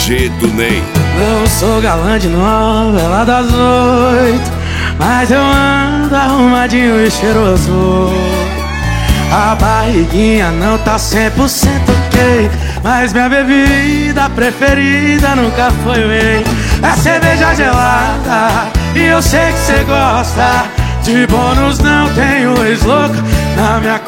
RG do Ney. Não sou galã de novela das 8, mas eu ando arrumadinho e cheiroso. A barriguinha não tá 100% ok, mas minha bebida preferida nunca foi whey. É cerveja gelada e eu sei que cê gosta. De bônus não tenho ex-louco na minha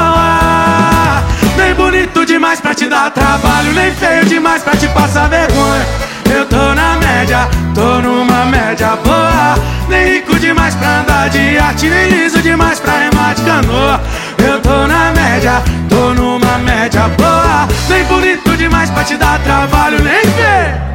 cola. Nem bonito demais pra te dar trabalho, nem feio demais pra te passar vergonha. Eu tô na média, tô numa média boa. Nem rico demais pra andar de iate, nem liso demais pra remar de canoa. Eu tô na média, tô numa média boa. Nem bonito demais pra te dar trabalho, nem feio.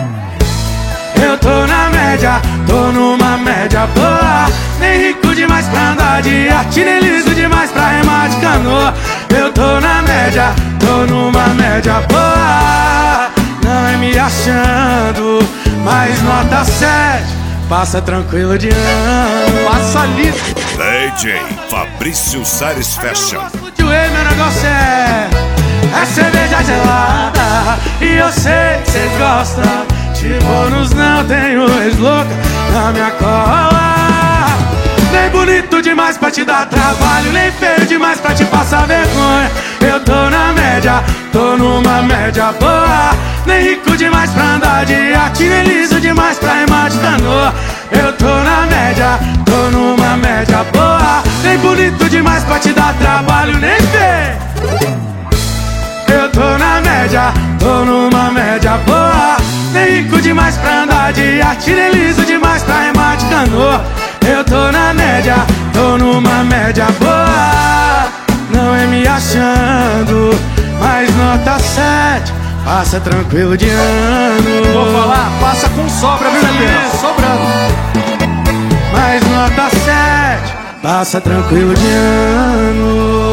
Eu tô na média, tô numa média boa. Nem rico demais pra andar de iate, nem liso demais pra remar de canoa. Eu tô na média, tô numa média boa. Não é me achando, mas nota 7. Passa tranquilo de ano. Passa liso. DJ Fabrício Salles Fashion. Meu negócio é cerveja gelada e eu sei que cês gostam. De bônus não tenho ex-louca na minha cola. Nem bonito demais pra te dar trabalho, nem feio demais pra te passar vergonha. Eu tô na média, tô numa média boa. Nem rico demais pra andar de iate, nem liso demais pra remar de canoa. Eu tô na média, tô numa média boa. Nem bonito demais pra te dar trabalho, nem feio. Eu tô na média, tô numa média boa. Nem rico demais pra andar de iate, nem liso demais pra remar de canoa. Eu tô na média, tô numa média boa. Não é me achando, mas nota 7. Passa tranquilo de ano. Vou falar, passa com sobra, viu, Juliano? Sobrando. Mas nota 7. Passa tranquilo de ano.